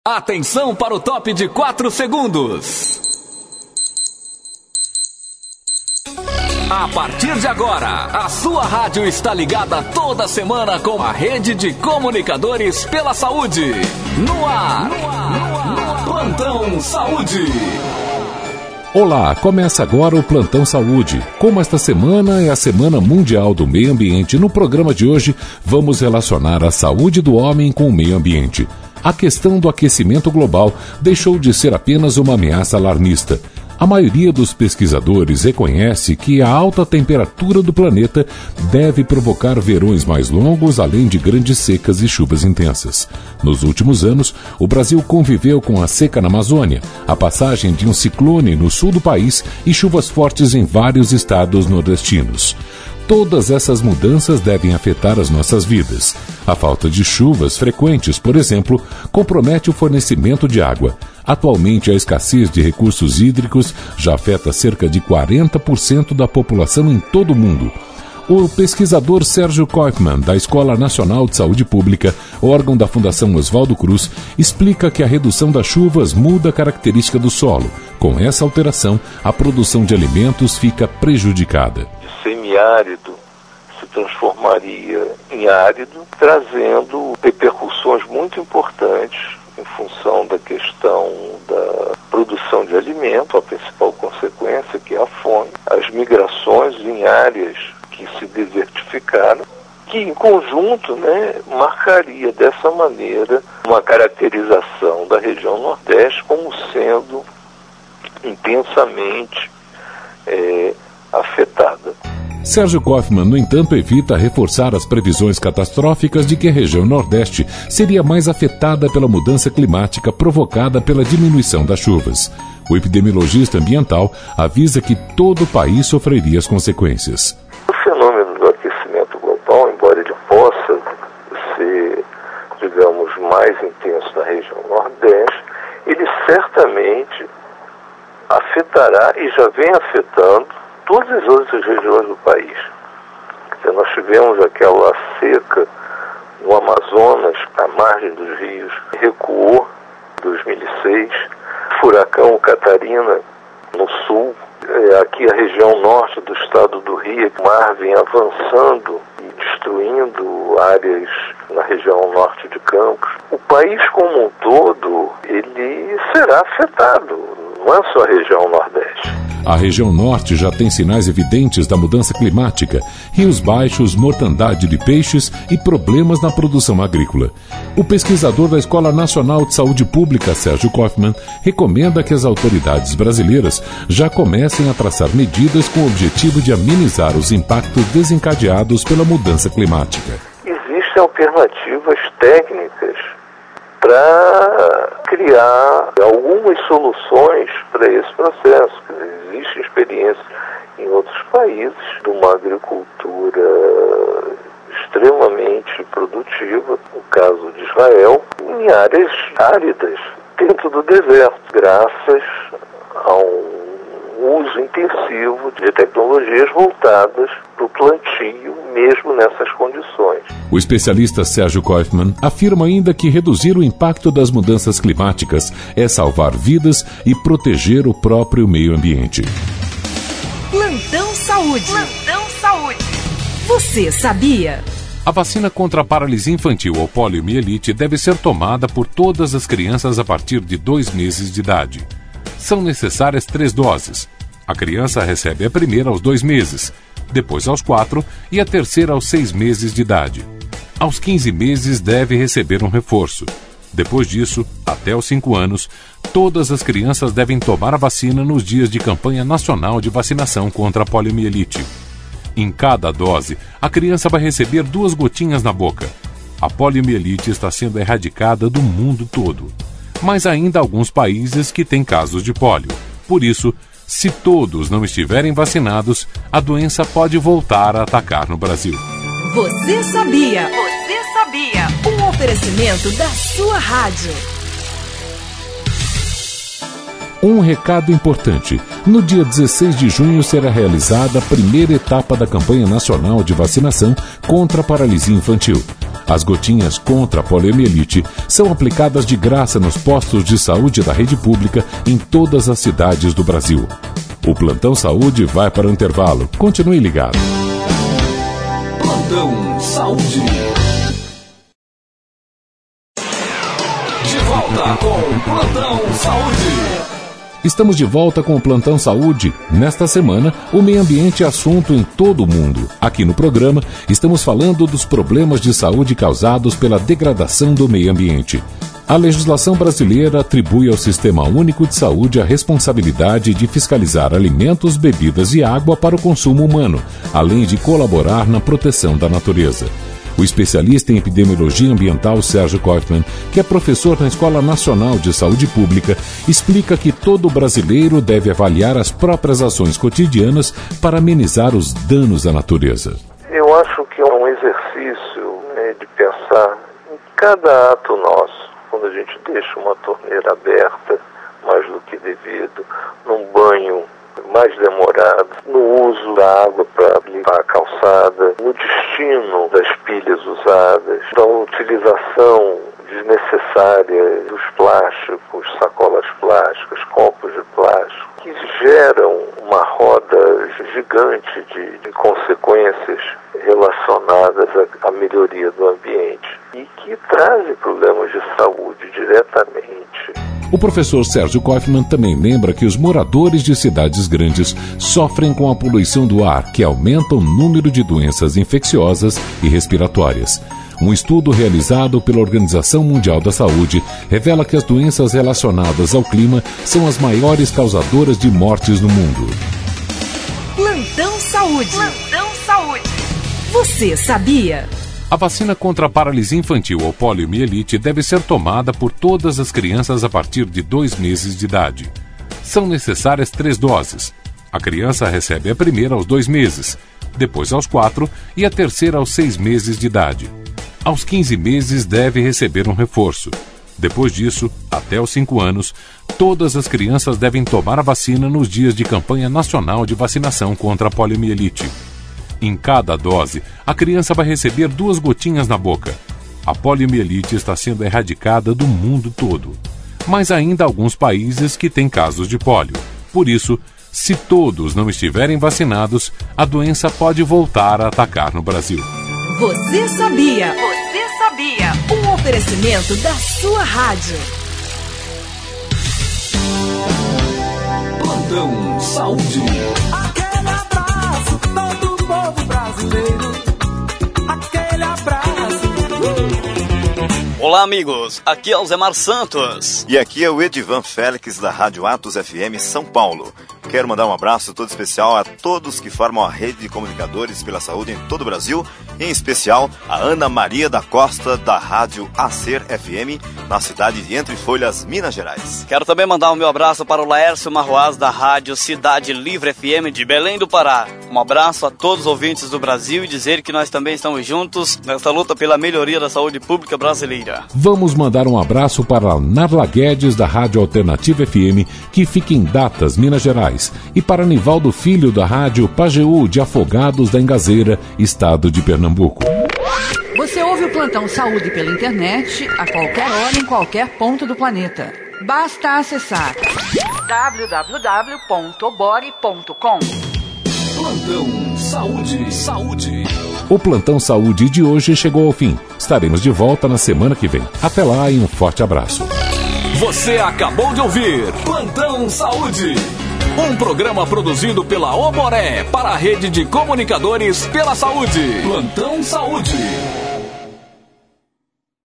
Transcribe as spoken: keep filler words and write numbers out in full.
Atenção para o top de quatro segundos. A partir de agora, a sua rádio está ligada toda semana com a rede de comunicadores pela saúde. No ar, no ar, no ar, Plantão Saúde. Olá, começa agora o Plantão Saúde. Como esta semana é a Semana Mundial do Meio Ambiente, no programa de hoje vamos relacionar a saúde do homem com o meio ambiente. A questão do aquecimento global deixou de ser apenas uma ameaça alarmista. A maioria dos pesquisadores reconhece que a alta temperatura do planeta deve provocar verões mais longos, além de grandes secas e chuvas intensas. Nos últimos anos, o Brasil conviveu com a seca na Amazônia, a passagem de um ciclone no sul do país e chuvas fortes em vários estados nordestinos. Todas essas mudanças devem afetar as nossas vidas. A falta de chuvas frequentes, por exemplo, compromete o fornecimento de água. Atualmente, a escassez de recursos hídricos já afeta cerca de quarenta por cento da população em todo o mundo. O pesquisador Sérgio Kaufmann, da Escola Nacional de Saúde Pública, órgão da Fundação Oswaldo Cruz, explica que a redução das chuvas muda a característica do solo. Com essa alteração, a produção de alimentos fica prejudicada. Semiárido se transformaria em árido, trazendo repercussões muito importantes em função da questão da produção de alimento, a principal consequência que é a fome, as migrações em áreas que se desertificaram, que em conjunto, né, marcaria dessa maneira uma caracterização da região Nordeste como sendo intensamente é, afetada. Sérgio Kaufmann, no entanto, evita reforçar as previsões catastróficas de que a região Nordeste seria mais afetada pela mudança climática provocada pela diminuição das chuvas. O epidemiologista ambiental avisa que todo o país sofreria as consequências. O fenômeno do aquecimento global, embora ele possa ser, digamos, mais intenso na região Nordeste, ele certamente afetará e já vem afetando todas as outras regiões do país. Então, nós tivemos aquela seca no Amazonas, à margem dos rios, recuou em dois mil e seis, furacão Catarina no sul, é, aqui a região norte do estado do Rio, o mar vem avançando e destruindo áreas na região norte de Campos. O país como um todo, ele será afetado, não é só a região Nordeste. A região norte já tem sinais evidentes da mudança climática, rios baixos, mortandade de peixes e problemas na produção agrícola. O pesquisador da Escola Nacional de Saúde Pública, Sérgio Kaufmann, recomenda que as autoridades brasileiras já comecem a traçar medidas com o objetivo de amenizar os impactos desencadeados pela mudança climática. Existem alternativas técnicas para criar algumas soluções para esse processo. Existe experiência em outros países de uma agricultura extremamente produtiva, no caso de Israel, em áreas áridas, dentro do deserto, graças a um uso intensivo de tecnologias voltadas para o plantio, mesmo nessas condições. O especialista Sérgio Kaufmann afirma ainda que reduzir o impacto das mudanças climáticas é salvar vidas e proteger o próprio meio ambiente. Plantão Saúde. Plantão Saúde. Você sabia? A vacina contra a paralisia infantil ou poliomielite deve ser tomada por todas as crianças a partir de dois meses de idade. São necessárias três doses. A criança recebe a primeira aos dois meses, depois aos quatro e a terceira aos seis meses de idade. Aos quinze meses deve receber um reforço. Depois disso, até os cinco anos, todas as crianças devem tomar a vacina nos dias de campanha nacional de vacinação contra a poliomielite. Em cada dose, a criança vai receber duas gotinhas na boca. A poliomielite está sendo erradicada do mundo todo. Mas ainda há alguns países que têm casos de pólio. Por isso, se todos não estiverem vacinados, a doença pode voltar a atacar no Brasil. Você sabia? Você sabia? Um oferecimento da sua rádio. Um recado importante. No dia dezesseis de junho será realizada a primeira etapa da campanha nacional de vacinação contra a paralisia infantil. As gotinhas contra a poliomielite são aplicadas de graça nos postos de saúde da rede pública em todas as cidades do Brasil. O Plantão Saúde vai para o intervalo. Continue ligado. Plantão Saúde. De volta com o Plantão Saúde. Estamos de volta com o Plantão Saúde. Nesta semana, o meio ambiente é assunto em todo o mundo. Aqui no programa, estamos falando dos problemas de saúde causados pela degradação do meio ambiente. A legislação brasileira atribui ao Sistema Único de Saúde a responsabilidade de fiscalizar alimentos, bebidas e água para o consumo humano, além de colaborar na proteção da natureza. O especialista em epidemiologia ambiental Sérgio Kaufmann, que é professor na Escola Nacional de Saúde Pública, explica que todo brasileiro deve avaliar as próprias ações cotidianas para amenizar os danos à natureza. Eu acho que é um exercício, né, de pensar em cada ato nosso, quando a gente deixa uma torneira aberta mais do que devido, num banho mais demorado, no uso da água para limpar a calçada, no destino das pilhas usadas, da utilização desnecessária dos plásticos, sacolas plásticas, copos de plástico, que geram uma roda gigante de, de consequências relacionadas à, à melhoria do ambiente e que trazem problemas de saúde diretamente. O professor Sérgio Kaufmann também lembra que os moradores de cidades grandes sofrem com a poluição do ar, que aumenta o número de doenças infecciosas e respiratórias. Um estudo realizado pela Organização Mundial da Saúde revela que as doenças relacionadas ao clima são as maiores causadoras de mortes no mundo. Plantão Saúde. Plantão Saúde. Você sabia? A vacina contra a paralisia infantil ou poliomielite deve ser tomada por todas as crianças a partir de dois meses de idade. São necessárias três doses. A criança recebe a primeira aos dois meses, depois aos quatro e a terceira aos seis meses de idade. Aos quinze meses deve receber um reforço. Depois disso, até os cinco anos, todas as crianças devem tomar a vacina nos dias de campanha nacional de vacinação contra a poliomielite. Em cada dose, a criança vai receber duas gotinhas na boca. A poliomielite está sendo erradicada do mundo todo. Mas ainda há alguns países que têm casos de pólio. Por isso, se todos não estiverem vacinados, a doença pode voltar a atacar no Brasil. Você sabia? Você sabia? Um oferecimento da sua rádio. Plantão Saúde. Aquele abraço, todo o povo brasileiro. Aquele abraço. Olá, amigos. Aqui é o Zemar Santos. E aqui é o Edivan Félix, da Rádio Atos F M São Paulo. Quero mandar um abraço todo especial a todos que formam a rede de comunicadores pela saúde em todo o Brasil, em especial a Ana Maria da Costa, da Rádio Acer F M, na cidade de Entre Folhas, Minas Gerais. Quero também mandar o meu abraço para o Laércio Marroaz, da Rádio Cidade Livre F M de Belém do Pará. Um abraço a todos os ouvintes do Brasil e dizer que nós também estamos juntos nessa luta pela melhoria da saúde pública brasileira. Vamos mandar um abraço para a Narla Guedes, da Rádio Alternativa F M, que fica em Datas, Minas Gerais, e para Nivaldo Filho, da Rádio Pajeú de Afogados da Engazeira, estado de Pernambuco. Você ouve o Plantão Saúde pela internet, a qualquer hora, em qualquer ponto do planeta. Basta acessar w w w ponto obore ponto com. Plantão Saúde. Saúde. O Plantão Saúde de hoje chegou ao fim. Estaremos de volta na semana que vem. Até lá e um forte abraço. Você acabou de ouvir Plantão Saúde. Um programa produzido pela Oboré para a rede de comunicadores pela saúde. Plantão Saúde.